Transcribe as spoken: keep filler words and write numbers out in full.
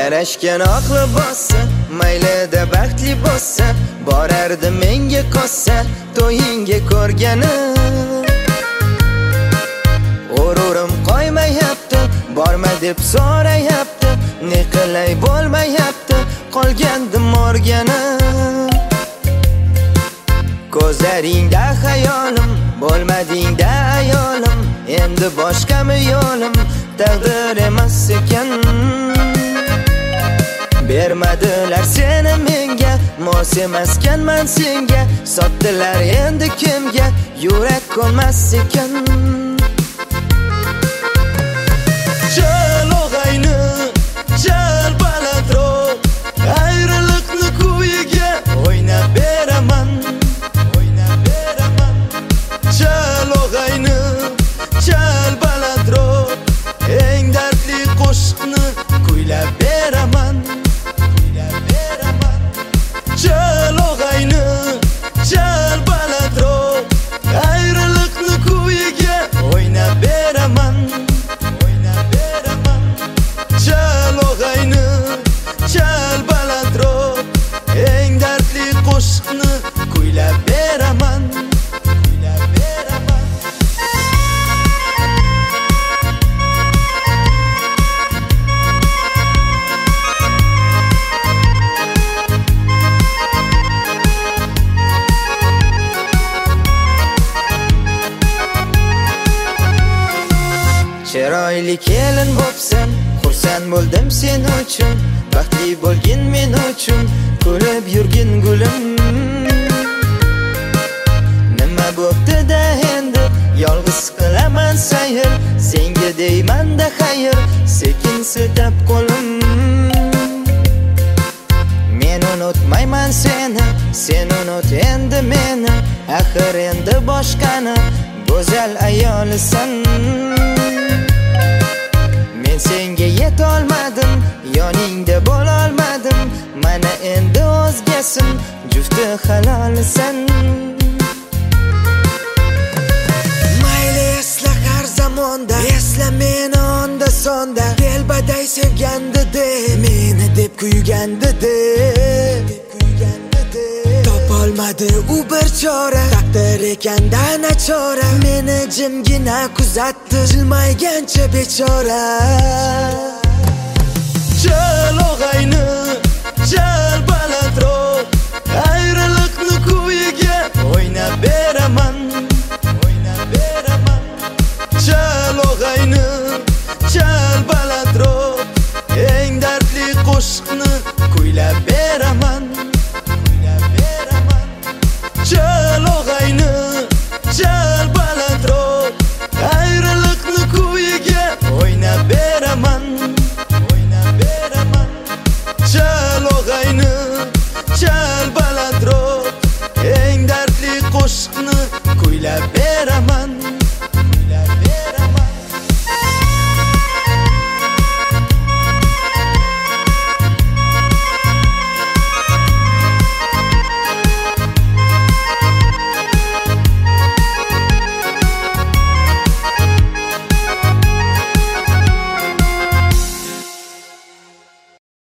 yarashgan aqli bossa, maylida baxtli bossa, borardi menga qossa, to'yingga ko'rgani. G'ururim qo'ymayapti, borma deb so'rayapti, ne qilay bo'lmayapti, qolgandim o'rgani. Ko'zlaringda xayolim, bo'lmadingda ayolim, endi boshqami yo'lim, taqdir emas ekan. Bermadilar seni menga, mos emaskanman senga, sotdilar endi kimga, yurak ko'nmas ekan. Chal og'ayni, chal balandroq, ayriliqni kuyiga o'ynab beraman, o'ynab beraman. Chal og'ayni, chal balandroq, eng dardli qo'shiqni kuylab beraman, kuylab beraman. Chal og'ayni, chal balandroq, ayriliqni kuyiga o'ynab beraman, o'ynab beraman. Chal og'ayni, chal balandroq, eng dardli qo'shiqni kuylab beraman, kuylab beraman. Chiroyli kelin bo'psan, xursand bo'ldim sen uchun, baxtli bo'lgin men uchun, kulib yurgin gulim. Nima bo'pti-da endi, yolg'iz qilaman sayr, senga deyman-da xayr, sekin siltab qo'lim. Men unutmayman seni, sen unut endi meni, axir endi boshqani, go'zal ayolisan. Men senga yetolmadim, yoningda bo'lolmadim, mana endi o'zgasin, jufti halolsan. Mayli esla har zamonda, esla meni onda sonda, telbaday sevgandidi, meni deb kuygandidi, topolmadi u bir chora, taqdir ekanda nachora, meni jimgina kuzatdi, jilmaygancha bechora.